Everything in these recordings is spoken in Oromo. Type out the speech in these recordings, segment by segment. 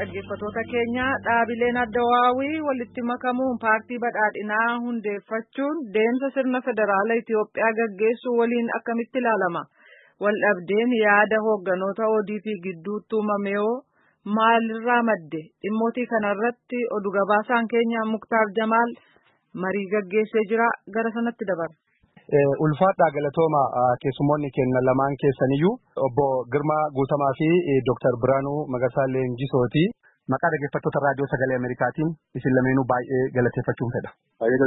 dhaggeeffattoota keenya dhaabileen addawaawii walitti makamuun paartii badhaadhinaa hundeeffachuun deemsa sirna federaala Itiyoophiyaa gaggeessuu waliin akkamitti ilaalama? Waldhabdeen yaada hoogganoota ODP gidduutti uumamee maalirraa madde? Dhimmootii kanarratti oduu gabaasaan keenya Muktaar Jamaal marii gaggeessee jira. Gara sanatti dabarra. Ulfaadhaa galatooma keessummoonni keenya lamaan keessaniyyuu obbo Girmaa Guutamaa fi Dr. Biraanuu Magarsaa Leenjisooti. Maqaa dhaggeeffattoota raadiyoo sagalee Ameerikaatiin isin lameenuu baay'ee galateeffachuun fedha. Baay'ee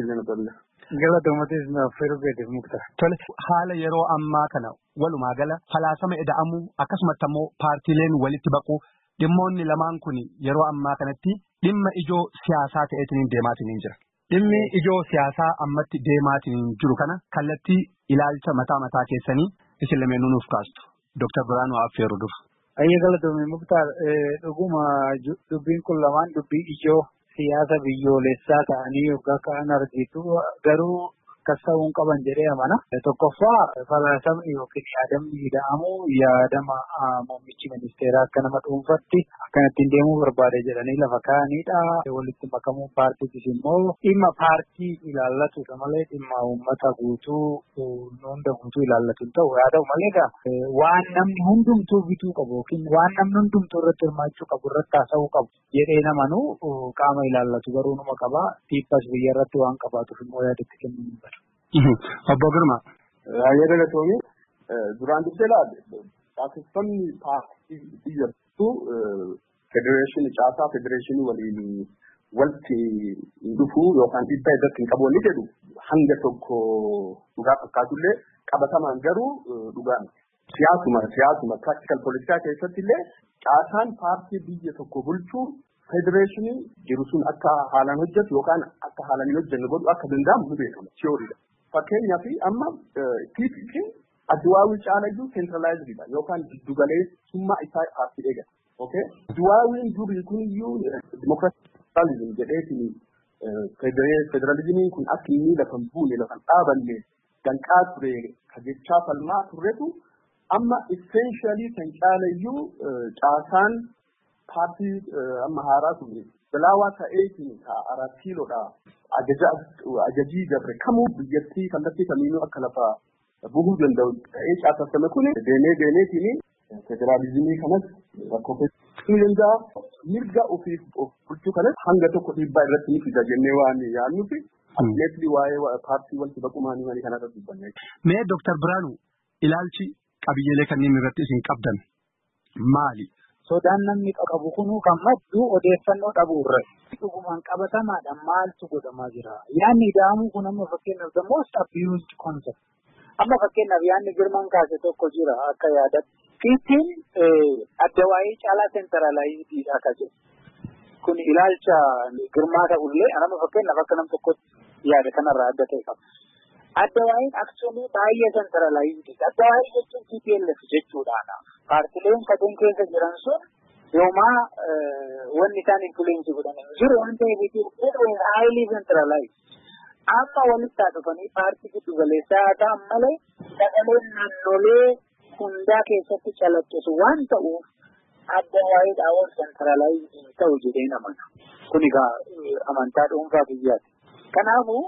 galatoomatis naaf firbeetiif Muktaar. Tole haala yeroo ammaa kana walumaa gala falaasama ida'amuu akkasumatti ammoo paartiileen walitti baquu dhimmoonni lamaan kun yeroo ammaa kanatti dhimma ijoo siyaasaa ta'eetiin deemaatiin jira. Dhimmi ijoo siyaasaa ammatti deemaatiin jiru kana kallattii ilaalcha mataa keessanii isin lameenuu nuuf kaastu. Dr. Biraanuu affeeruu dura. Baay'ee galatoomii Muktaar dhuguma dubbiin kun lamaan dubbii ijoo siyaasa biyyoolessaa ta'anii yookaan kan argitu garuu akkas ta'uu qaban jedhee amana. Tokkoffaa falaasamni yookiin yaadamni ida'amuu yaadama muummichi ministeeraa akka nama dhuunfatti akkanattiin deemuu barbaade jedhanii lafa kaa'anidha. Walitti makamuu paartiitis immoo dhimma paartii ilaallatudha malee dhimma uummata guutuu hunda guutuu ilaallatu ta'u yaa ta'u malee waan namni hundumtuu bituu qabu yookiin waan namni hundumtuu irratti hirmaachuu qabu irratti haasa'uu qabu jedhee namanuu qaama ilaallatu garuu numa qaba. Dhiibbas biyya irratti waan qabaatuuf immoo yaadatti kennuu bara. Obbo Girmaa. Baay'ee galatoomii duraan dursee taasifamni paartii biyyattuu federeeshinii caasaa federeeshinii waliin walitti dhufuu yookaan dhiibbaa irratti hin qabu jedhu hanga tokko dhugaa fakkaatullee qabatamaan garuu dhugaan siyaasuma practical politikaa keessatti illee caasaan paartii biyya tokko bulchuu federeeshinii jiru sun akka haalaan hojjetu yookaan akka haalaan hin hojjenne godhu akka danda'amu ni beekama tiyooriidha. Fakkeenyaaf amma TPP adduwaawii caalayyuu centralizedidha yookaan giddugaleessummaa isaa paartii eegata. Okay? Adduwaawiin durii kuniyyuu democratism jedheetiin federalizimiin kun akka inni lafa hin buune lafa hin dhaabanne danqaa ture kajechaa falmaa turretu amma essentially kan caalayyuu caasaan paartii amma haaraa ture bilaawaa ta'eetiin aራት kiiloodha ajajii gabre kamuu biyyattii kallattii kamiinuu akka lafa buhuu danda'u ta'ee caasafame kun deemeetiin federaalizimii kanas rakkoo danda'a mirga ofiif of bulchuu kanas hanga tokko dhiibbaa irratti ni fida jennee waan yaadnuufi atleetii waa'ee paartii wanti baqumaanii manii kanarra dubbanne. Mee Dr. Biraanuu ilaalchi qabiyyeelee kanneen irratti isin qabdan maali? Sodaan namni qabu kunuu kan maddu odeeffannoo dhabuu irratti dhugumaan qabatamaadhaan maaltu godhamaa jira. Yaadni ida'amuu kun amma fakkeenyaaf the most abused concept. Amma fakkeenyaaf yaadni Girmaan kaase tokko jira akka yaadatti. Ittiin addawaayii caalaa centralizedidha akka jedhu. Kun ilaalcha Girmaa ta'ullee amma fakkeenyaaf akka nam tokkotti yaada kanarraa adda ta'e qaba. Addawaayiin actually baay'ee centralizedidha. Addawaayii jechuun TPLF jechuudha. Paartileen sadeen keessa jiran sun yoomaa wanni isaan influence godhanii jiru waan ta'eef highly centralized. Amma walitti dhufanii paartii giddu galeessaa ta'an malee sagaleen naannolee hundaa keessatti calaqqisu waan ta'uuf addawaayii dhaawwan centralized ta'u jedhee namana. Kun egaa amantaa dhuunfaa biyyaati. Kanaafuu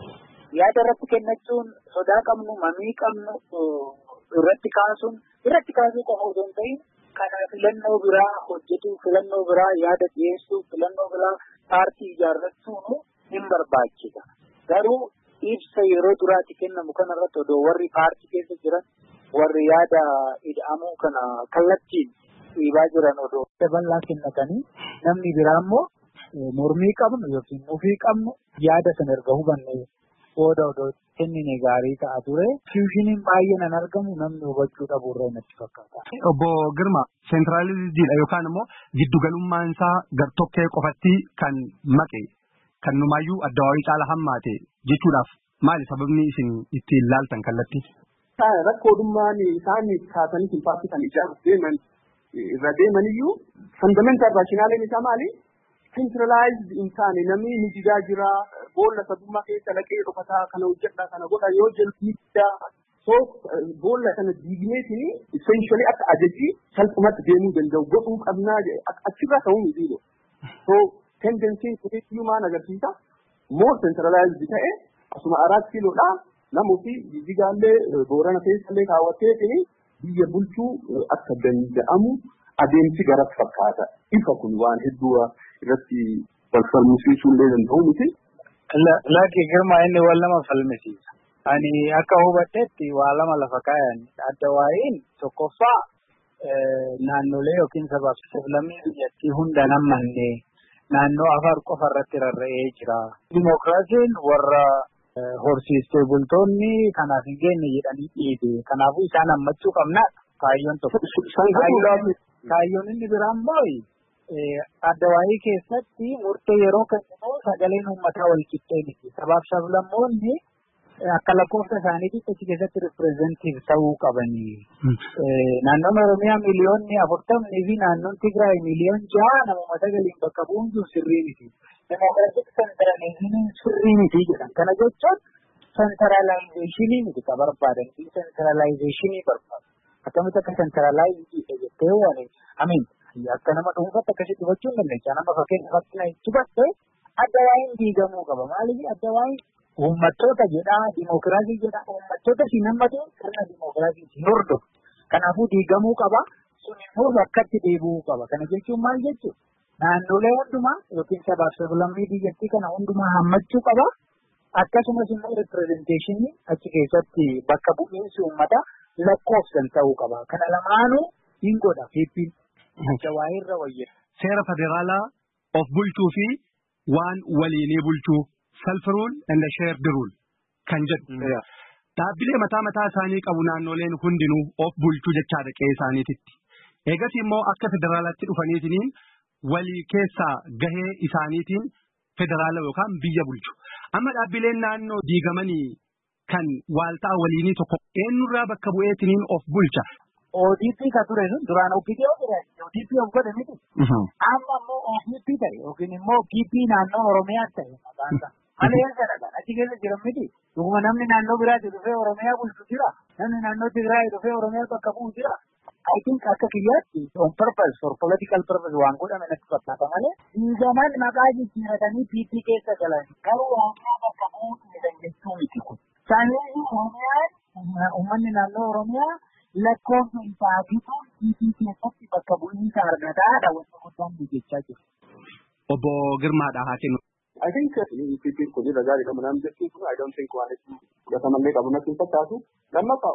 yaada irratti kennachuun sodaa qabnu mamii qabnu irratti kaasuu qofa osoo hin ta'in kana filannoo biraa hojjetuu filannoo biraa yaada dhiyeessuu filannoo biraa paartii ijaarrachuun hin barbaachisa. Garuu ibsa yeroo duraatti kennamu kanarratti odoo warri paartii keessa jiran warri yaada ida'amuu kana kallattiin dhiibaa jiran odoo bal'aa kennatanii namni biraa immoo mormii qabnu yookiin mufii qabnu yaada sana erga hubanne booda odoo kennine gaarii ta'a ture. Fuushiniin baay'een an argamu namni hubachuu dhabuurra natti fakkaata. Obbo Girmaa centralizedidha yookaan immoo giddugalummaan isaa gartokkee qofatti kan maqe kan numaayyuu addawaayii caala hammaate jechuudhaaf maali sababni isin ittiin laaltan kallattii? Rakkoodummaan isaan kaasanii paartii kan ijaaruuf deeman irra deemaniyyuu fundamental rationaaleen isaa maali? Centralized insaan namni ni jigaa jira boolla sabummaa keessa laqee dhufataa kana hojjedha kana godha yoo jedhu So boolla kana diigneetini essentially akka ajaji salphumatti deemuu danda'u godhuu qabnaa achirraa ta'uu miti. So tendency kun maal agarsiisa? More centralized ta'e asuma 4 kiiloodha namooti jijjigaallee boorana keessallee kaawwatteetini biyya bulchuu akka danda'amu adeemsi garatti fakkaata. Ifa kun waan hedduu irratti wal falmisiisuu illee danda'u miti. Laakii Girmaa inni wal nama falmisiisa. Ani akka hubadhetti waa lama lafa kaayan adda waa'iin tokkoffaa naannolee yookiin sabaaf sablammii biyyattii hunda nammanne naannoo afar qofa irratti rarra'ee jira. Dimookiraasiin warra horsiistee bultoonni kanaaf hin geenye jedhanii dhiibe. Kanaafuu isaan hammachuu qabna kaayyoon tokko. Kaayyoon inni biraan immoo adda waa'ee keessatti murtee yeroo kennu sagaleen uummataa wal qixxee miti. Sabaaf sablammoonni akka lakkoofsa isaaniitti achi keessatti ripireezentiif ta'uu qabanii. Naannoon Oromiyaa miliyoonni 40 fi naannoon Tigraay miliyoon 6 nama sagaliin bakka bu'uun jiru sirrii miti. Democratic centralization sirrii miti jedhan. Kana jechuun centralization miti ka barbaadan. Decentralization barbaadu. Akkamitti akka centralization jettee waan akka nama dhuunfaatti akkasitti hubachuun dandeenya. Nama fakkeenyaaf na hubatte adda waa'een diigamuu qaba. Maaliif adda waa'een uummattoota jedhaa dimookiraasii jedhaa uummattoota si nammatu sirna dimookiraasii si hordofu. Kanaafuu diigamuu qaba. Sun immoo bakkatti deebi'uu qaba. Kana jechuun maal jechuudha? Naannolee hundumaa yookiin sabaaf sablammii biyyattii kana hundumaa hammachuu qaba. Akkasumas immoo ripirezenteeshinii achi keessatti bakka bu'iinsi uummataa lakkoofsan ta'uu qaba. Kana lamaanuu hin godha fiippiin. Jawaahirra wayya. Seera federaalaa of bulchuu fi waan waliinii bulchuu self rule and shared rule kan jedhu. Dhaabbilee mataa isaanii qabu naannoleen hundinuu of bulchuu jechaadha qe'ee isaaniititti. Eegas immoo akka federaalaatti dhufaniitiin walii keessaa gahee isaaniitiin federaala yookaan biyya bulchu. Amma dhaabbileen naannoo diigamanii kan waaltaa waliinii tokko eenyurraa bakka bu'eetiin of bulcha. ODP ka ture sun duraan OPP ODP of godhe miti. Amma immoo OPP ta'e yookiin immoo PP naannoo Oromiyaa ta'e maqaan isaa. Malee jedhama achi keessa jiran miti. Dhuguma namni naannoo biraatti dhufee Oromiyaa bulchu jira. Namni naannoo Tigraay dhufee Oromiyaa bakka bu'u jira. I think akka kiyyaatti on purpose for political purpose waan godhame natti fakkaata malee. Diigaman maqaa jijjiiratanii PP keessa galan. Garuu Oromiyaa bakka bu'uu dhiisan jechuu miti kun. Saanii Oromiyaan uummanni naannoo Oromiyaa lakkoofsa isaatiin PP keessatti bakka bu'iinsa argataadha wanti guddaan jechaa jiru. Obbo Girmaadha haa kennu. I think PP kun irra gaarii qabu namni jechuun kun I don't think waan itti fudhatamallee qabu natti hin fakkaatu. Lammaffaa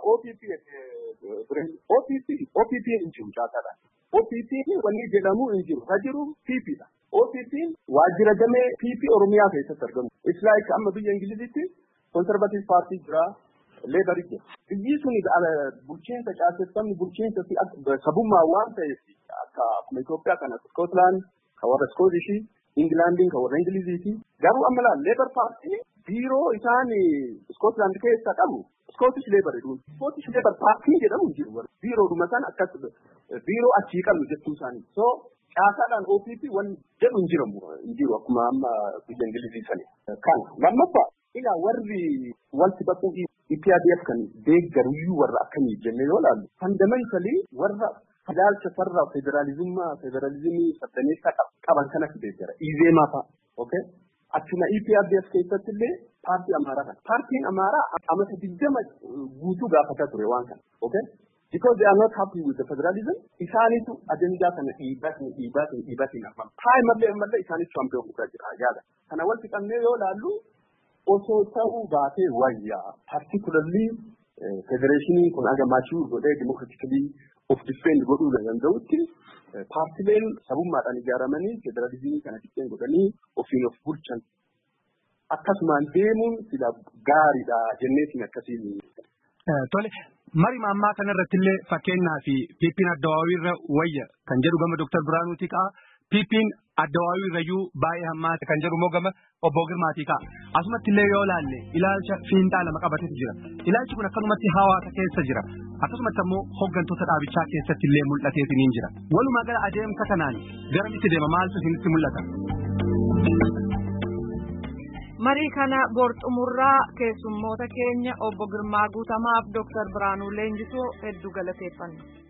OPP hin jiru caataadha. OPP wanni jedhamu hin jiru. Ha jiru PP dha. OPP waajjira damee PP Oromiyaa keessatti argamu. It's like amma biyya Ingilizitti conservative party jira. Labour jira. Biyyi suni bulchiinsa caaseffamni bulchiinsa fi sabummaa waan ta'eef akka akkuma Itoophiyaa kana Scotland kan warra Scottish Englandin kan warra Ingiliziiti. Garuu amma Labour Party biiroo isaan Scotland keessa qabu Scottish Labour jedhu. Scottish Labour Party jedhamu jiru. Biiroodhuma sana akkas biiroo achii qabnu jechuu isaanii. So caasaadhaan OPP waan jedhu hin jiru akkuma amma biyya Ingilizii sani. Kan lammaffaa ilaa warri wanti bakkuu EPRDF kan deeggaruyyuu warra akkamii jennee yoo ilaallu fundamentally warra ilaalcha sarara federalizimii sabdaneessaa qaban kanatti deeggara. Izeemaa fa'a. Okay? Achuma EPRDF keessatti illee paartii Amaaraa kana. Paartiin Amaaraa amata 20 guutuu gaafataa ture waan kana. Okay? Because they are not happy with the federalism, isaanitu ajandaa kana dhiibaatiin amma. Taayimallee isaanitu champion guddaa jira yaada. Kana wal fixannee yoo ilaallu osoo ta'uu baatee wayyaa particularly federeeshinii kun aga maachuu godhee democratically of defend godhuu danda'utti paartileen sabummaadhaan ijaaramanii federalizimii kana dhibbeen godhanii ofiin of bulchan akkasumaan deemuun sila gaariidha jenneetiin akkasiin. Tole mari ammaa kanarratti illee fakkeenyaa fi PP'n Addawaawirra wayya kan jedhu gama Dr. Biraanuuti ka'a. PP'n Addawaawirrayyuu baay'ee hammaata kan jedhu moo gama Obbo Girmaatii ka'a. Asumatti illee yoo ilaalle ilaalcha fiinxaa lama qabatetu jira. Ilaalchi kun akkanumatti hawaasa keessa jira. Akkasumatti ammoo hooggantoota dhaabichaa keessatti illee mul'ateetiin jira. Walumaa gala adeemsa kanaan garamitti deema maaltu isinitti mul'ata? Marii kana borxumurraa keessummoota keenya obbo Girmaa Guutamaaf Dr. Biraanuu Leenjisoo hedduu galateeffanna.